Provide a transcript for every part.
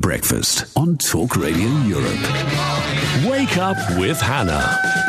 Breakfast on Talk Radio Europe. Wake up with Hannah.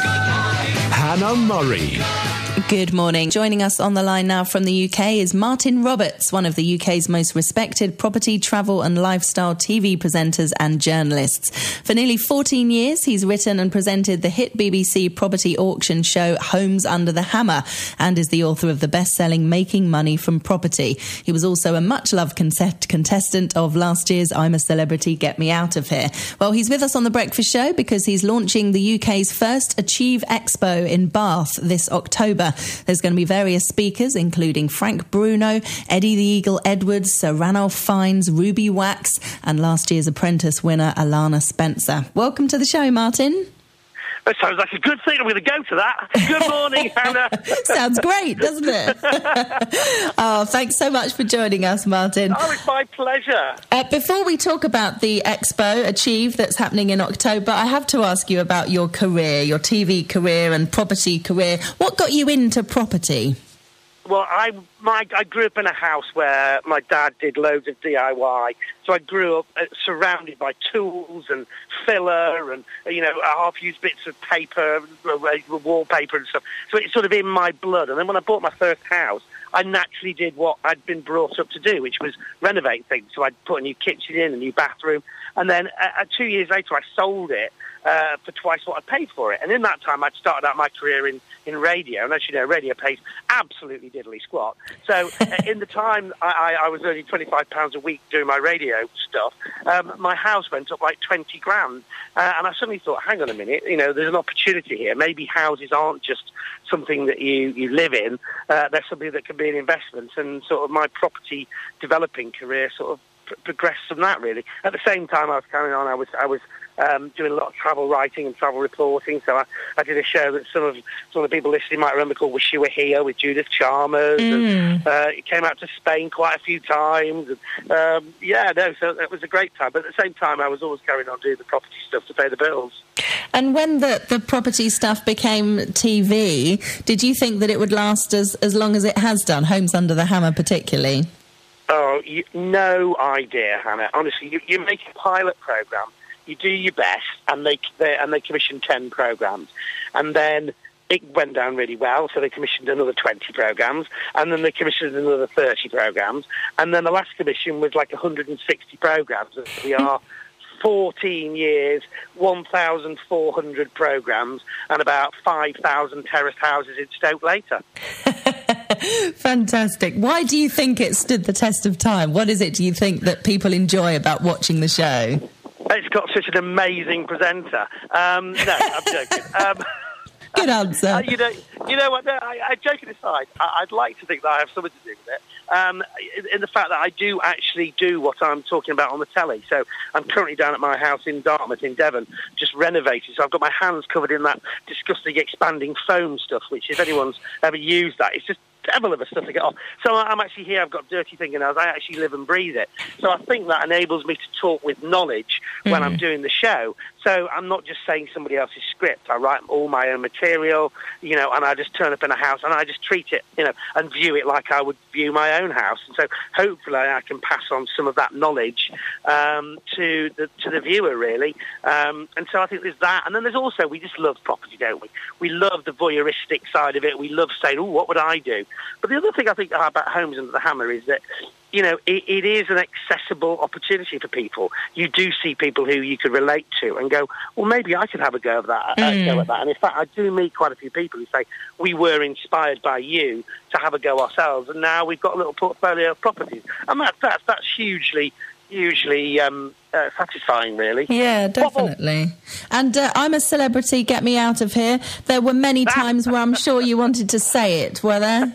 Hannah Murray. Good morning. Joining us on the line now from the UK is Martin Roberts, one of the UK's most respected property, travel and lifestyle TV presenters and journalists. For nearly 14 years, he's written and presented the hit BBC property auction show Homes Under the Hammer and is the author of the best-selling Making Money from Property. He was also a much-loved contestant of last year's I'm a Celebrity, Get Me Out of Here. Well, he's with us on The Breakfast Show because he's launching the UK's first Achieve Expo in Bath this October. There's going to be various speakers, including Frank Bruno, Eddie the Eagle Edwards, Sir Ranulph Fiennes, Ruby Wax, and last year's Apprentice winner, Alana Spencer. Welcome to the show, Martin. That sounds like a good thing. I'm going to go to that. Good morning, Hannah. Sounds great, doesn't it? Oh, thanks so much for joining us, Martin. Oh, it's my pleasure. Before we talk about the Expo Achieve that's happening in October, I have to ask you about your career, your TV career and property career. What got you into property? Well, I grew up in a house where my dad did loads of DIY. So I grew up surrounded by tools and filler and, half-used bits of paper, wallpaper and stuff. So it's sort of in my blood. And then when I bought my first house, I naturally did what I'd been brought up to do, which was renovate things. So I'd put a new kitchen in, a new bathroom. And then 2 years later, I sold it for twice what I paid for it. And in that time, I'd started out my career in radio. And as you know, radio pays absolutely diddly squat. So in the time I was earning £25 a week doing my radio stuff, my house went up like 20 grand. And I suddenly thought, hang on a minute, there's an opportunity here. Maybe houses aren't just something that you live in. They're something that can be an investment. And sort of my property developing career sort of progressed from that, really. At the same time I was carrying on, I was doing a lot of travel writing and travel reporting. So I did a show that some of the people listening might remember called Wish You Were Here with Judith Chalmers. And, it came out to Spain quite a few times. And, so it was a great time. But at the same time, I was always carrying on doing the property stuff to pay the bills. And when the property stuff became TV, did you think that it would last as long as it has done, Homes Under the Hammer particularly? Oh, no idea, Hannah. Honestly, you make a pilot programme, you do your best, and they commissioned 10 programmes. And then it went down really well, so they commissioned another 20 programmes, and then they commissioned another 30 programmes, and then the last commission was like 160 programmes. We are 14 years, 1,400 programmes, and about 5,000 terraced houses in Stoke later. Fantastic. Why do you think it stood the test of time? What is it, do you think, that people enjoy about watching the show? It's got such an amazing presenter. No, I'm joking. Good answer. You know what? No, I joking aside, I'd like to think that I have something to do with it. In the fact that I do actually do what I'm talking about on the telly. So I'm currently down at my house in Dartmouth in Devon, just renovating. So I've got my hands covered in that disgusting expanding foam stuff, which if anyone's ever used that, it's just devil of a stuff to get off. So I'm actually here, I've got dirty fingernails, I actually live and breathe it. So I think that enables me to talk with knowledge when I'm doing the show. So I'm not just saying somebody else's script. I write all my own material, and I just turn up in a house and I just treat it, and view it like I would view my own house. And so hopefully I can pass on some of that knowledge to the viewer, really. And so I think there's that. And then there's also, we just love property, don't we? We love the voyeuristic side of it. We love saying, what would I do? But the other thing I think about Homes Under the Hammer is that, it is an accessible opportunity for people. You do see people who you could relate to and go, well, maybe I could have a go at that. And in fact, I do meet quite a few people who say, we were inspired by you to have a go ourselves, and now we've got a little portfolio of properties. And that's hugely satisfying, really. Yeah, definitely. And I'm a Celebrity, Get Me Out of Here. There were many times where I'm sure you wanted to say it, were there?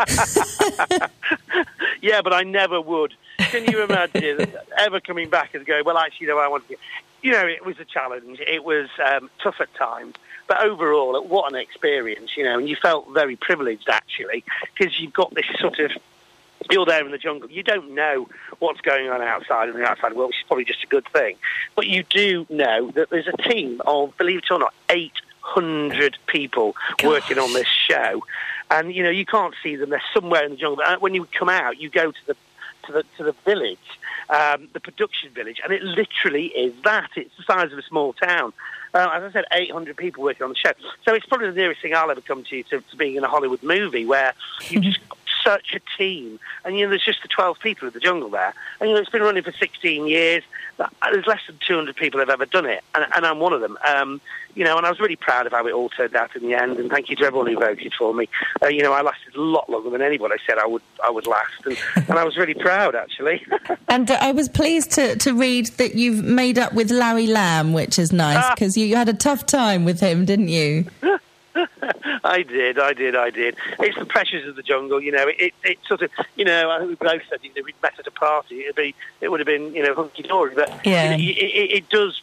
Yeah, but I never would. Can you imagine ever coming back and going, well, actually, I want to... it was a challenge. It was tough at times. But overall, what an experience, and you felt very privileged, actually, because you've got this sort of... You're there in the jungle. You don't know what's going on outside in the outside world, which is probably just a good thing. But you do know that there's a team of, believe it or not, 800 people working on this show. And, you can't see them. They're somewhere in the jungle. But when you come out, you go to the village, the production village, and it literally is that. It's the size of a small town. As I said, 800 people working on the show. So it's probably the nearest thing I'll ever come to being in a Hollywood movie, where you just got such a team, and there's just the 12 people in the jungle there, and it's been running for 16 years. There's less than 200 people have ever done it, and I'm one of them. And I was really proud of how it all turned out in the end, and thank you to everyone who voted for me. I lasted a lot longer than anybody said I would last, and I was really proud, actually. And I was pleased to read that you've made up with Larry Lamb, which is nice, because you had a tough time with him, didn't you? I did. It's the pressures of the jungle, It sort of, I think we both said if we'd met at a party, it would have been, hunky dory. But yeah. It does,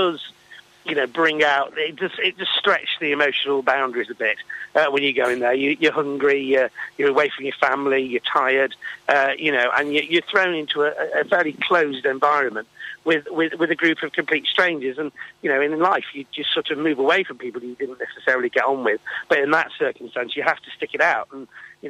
bring out. It just stretch the emotional boundaries a bit when you go in there. You're hungry. You're away from your family. You're tired. And you're thrown into a fairly closed environment with a group of complete strangers. And in life, you just sort of move away from people you didn't necessarily get on with. But in that circumstance, you have to stick it out. And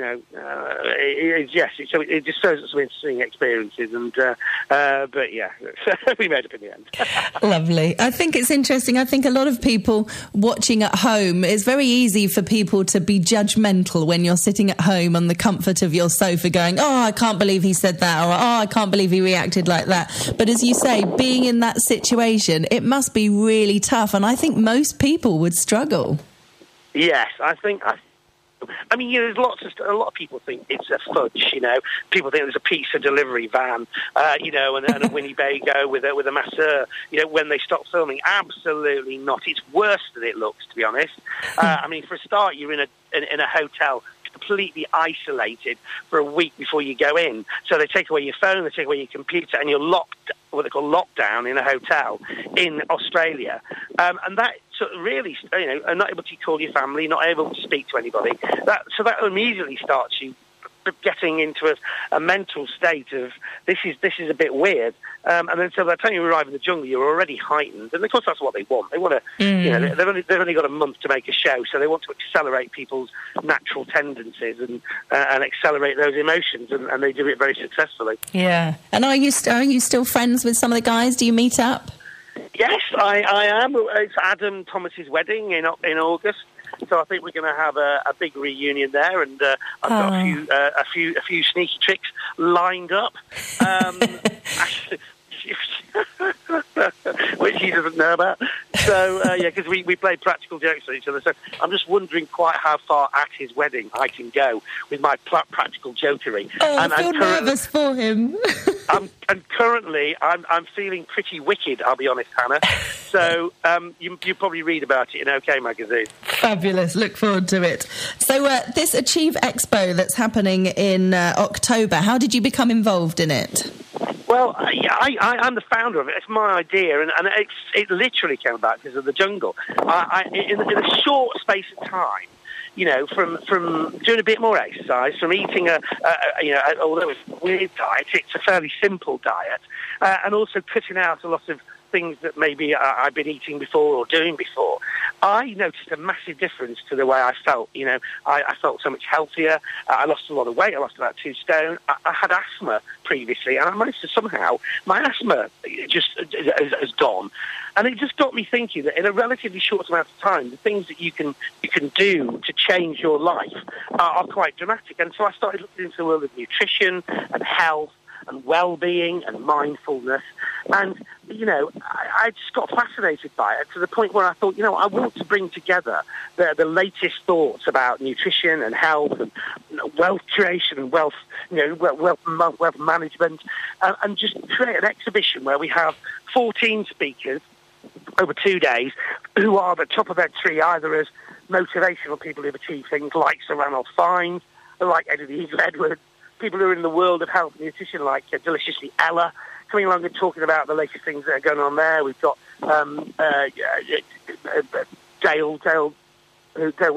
it just shows us some interesting experiences. And but yeah, we made it in the end. Lovely. I think it's interesting. I think a lot of people watching at home, it's very easy for people to be judgmental when you're sitting at home on the comfort of your sofa going, oh, I can't believe he said that, or oh, I can't believe he reacted like that. But as you say, being in that situation, it must be really tough. And I think most people would struggle. Yes, I mean, there's a lot of people think it's a fudge, People think there's a pizza delivery van, and a Winnebago with a masseur, when they stop filming. Absolutely not. It's worse than it looks, to be honest. I mean, for a start, you're in a hotel completely isolated for a week before you go in. So they take away your phone, they take away your computer, and you're locked, what they call lockdown, in a hotel in Australia. And that sort of really, not able to call your family, not able to speak to anybody. That immediately starts you getting into a mental state of this is a bit weird, and then so by the time you arrive in the jungle, you're already heightened, and of course that's what they want. They want to, they've only got a month to make a show, so they want to accelerate people's natural tendencies and accelerate those emotions, and they do it very successfully. Yeah. And are you still friends with some of the guys? Do you meet up? Yes, I am. It's Adam Thomas's wedding in August. So I think we're going to have a big reunion there, and I've got a few sneaky tricks lined up, which he doesn't know about. So because we play practical jokes on each other. So I'm just wondering quite how far at his wedding I can go with my practical jokery. Oh, I feel nervous for him. Currently I'm feeling pretty wicked, I'll be honest, Hannah. So you probably read about it in OK Magazine. Fabulous. Look forward to it. So this Achieve Expo that's happening in October, how did you become involved in it? Well, I'm the founder of it. It's my idea, and it literally came about because of the jungle. In a short space of time, from doing a bit more exercise, from eating although it's a weird diet, it's a fairly simple diet, and also cutting out a lot of things that maybe I've been eating before or doing before, I noticed a massive difference to the way I felt. I felt so much healthier. I lost a lot of weight. I lost about 2 stone. I had asthma previously, and I managed to somehow, my asthma just has gone. And it just got me thinking that in a relatively short amount of time, the things that you can do to change your life are quite dramatic. And so I started looking into the world of nutrition and health and well-being and mindfulness. And, I just got fascinated by it to the point where I thought, I want to bring together the latest thoughts about nutrition and health and wealth creation and wealth management, and just create an exhibition where we have 14 speakers over 2 days who are the top of their tree, either as motivational people who've achieved things like Sir Ranulph Fiennes, like Eddie the Eagle Edwards, people who are in the world of health and nutrition like Deliciously Ella, coming along and talking about the latest things that are going on there. We've got Dale Del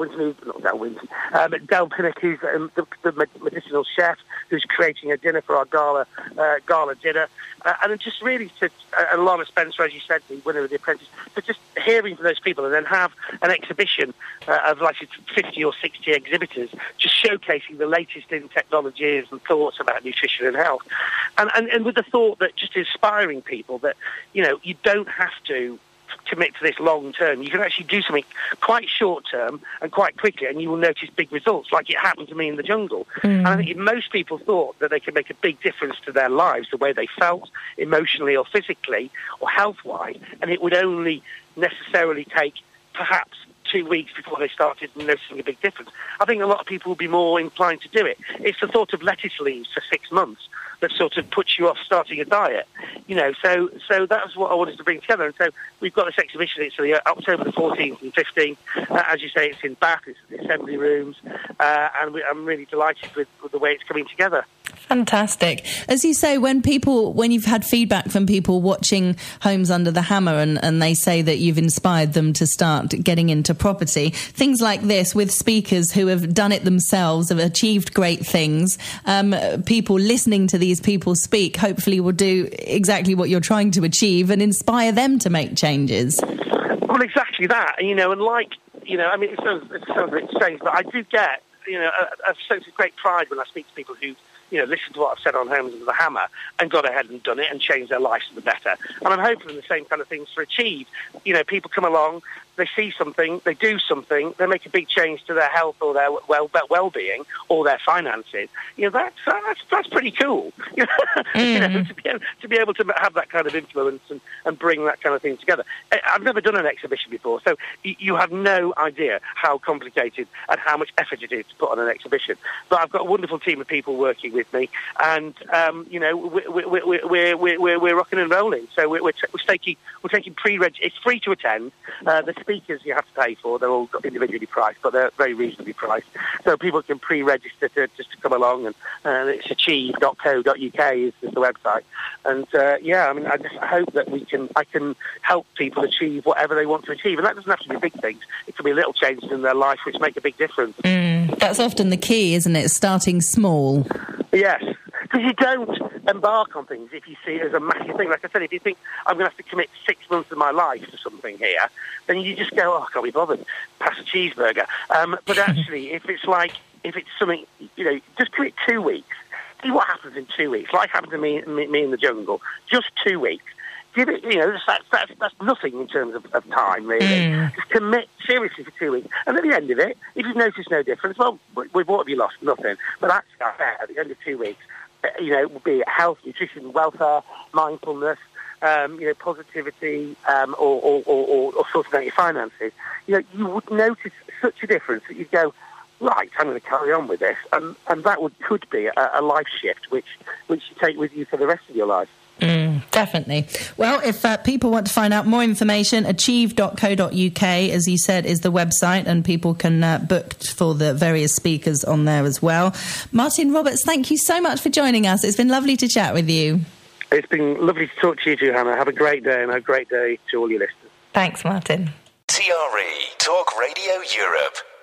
Pinnock, who's the medicinal chef, who's creating a dinner for our gala dinner, and just really and Lana Spencer, as you said, the winner of The Apprentice, but just hearing from those people, and then have an exhibition of like 50 or 60 exhibitors just showcasing the latest in technologies and thoughts about nutrition and health, and with the thought that just inspiring people that, you know, you don't have to commit to this long term. You can actually do something quite short term and quite quickly, and you will notice big results, like it happened to me in the jungle. And I think if most people thought that they could make a big difference to their lives, the way they felt emotionally or physically or health-wise, and it would only necessarily take perhaps 2 weeks before they started noticing a big difference, I think a lot of people would be more inclined to do it. It's the thought of lettuce leaves for 6 months that sort of puts you off starting a diet, you know. So that's what I wanted to bring together. And so we've got this exhibition. It's October the 14th and 15th. As you say, it's in Bath. It's the assembly rooms, and I'm really delighted with the way it's coming together. Fantastic. As you say, when you've had feedback from people watching Homes Under the Hammer and they say that you've inspired them to start getting into property, things like this with speakers who have done it themselves, have achieved great things, people listening to these people speak hopefully will do exactly what you're trying to achieve and inspire them to make changes. Well, exactly that, you know, and like, you know, I mean, it sounds a bit strange, but I do get, you know, a sense of great pride when I speak to people who, you know, listen to what I've said on Homes Under the Hammer and got ahead and done it and changed their lives for the better. And I'm hoping the same kind of things for Achieve. You know, people come along, they see something, they do something, they make a big change to their health or their well-being or their finances. You know, that's pretty cool. You know, to be able to have that kind of influence and bring that kind of thing together. I've never done an exhibition before, so you have no idea how complicated and how much effort it is to put on an exhibition. But I've got a wonderful team of people working with me, and you know, we're rocking and rolling. So we're taking pre-reg. It's free to attend. The speakers you have to pay for. They're all individually priced, but they're very reasonably priced. So people can pre-register just to come along, and it's achieve.co.uk is the website. And yeah, I mean, I just hope that I can help people achieve whatever they want to achieve, and that doesn't have to be big things. It can be little changes in their life which make a big difference. That's often the key, isn't it? Starting small. Yes. Because you don't embark on things if you see it as a massive thing. Like I said, if you think I'm going to have to commit 6 months of my life to something here, then you just go, I can't be bothered, pass a cheeseburger. But actually, if it's something, you know, just commit 2 weeks. See what happens in 2 weeks. Like happened to me in the jungle. Just 2 weeks. Give it, you know, that's nothing in terms of time, really. Just commit seriously for 2 weeks. And at the end of it, if you've noticed no difference, well, what have you lost? Nothing. But actually, at the end of 2 weeks, you know, be it health, nutrition, welfare, mindfulness, you know, positivity, or sorting out your finances, you know, you would notice such a difference that you'd go, right, I'm going to carry on with this. And that could be a life shift, which you take with you for the rest of your life. Definitely. Well, if people want to find out more information, achieve.co.uk, as you said, is the website, and people can book for the various speakers on there as well. Martin Roberts, thank you so much for joining us. It's been lovely to chat with you. It's been lovely to talk to you too, Hannah. Have a great day, and a great day to all your listeners. Thanks, Martin. TRE Talk Radio Europe.